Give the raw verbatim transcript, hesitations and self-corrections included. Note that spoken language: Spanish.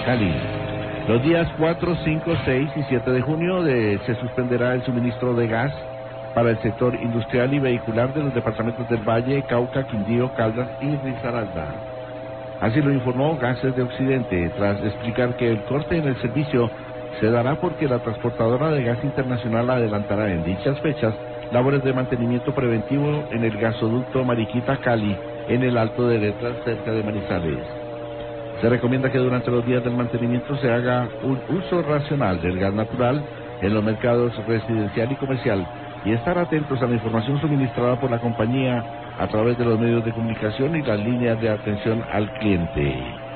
Cali. Los días cuatro, cinco, seis y siete de junio de, se suspenderá el suministro de gas para el sector industrial y vehicular de los departamentos del Valle, Cauca, Quindío, Caldas y Risaralda. Así lo informó Gases de Occidente, tras explicar que el corte en el servicio se dará porque la transportadora de gas internacional adelantará en dichas fechas labores de mantenimiento preventivo en el gasoducto Mariquita-Cali, en el Alto de Letras, cerca de Manizales. Se recomienda que durante los días del mantenimiento se haga un uso racional del gas natural en los mercados residencial y comercial y estar atentos a la información suministrada por la compañía a través de los medios de comunicación y las líneas de atención al cliente.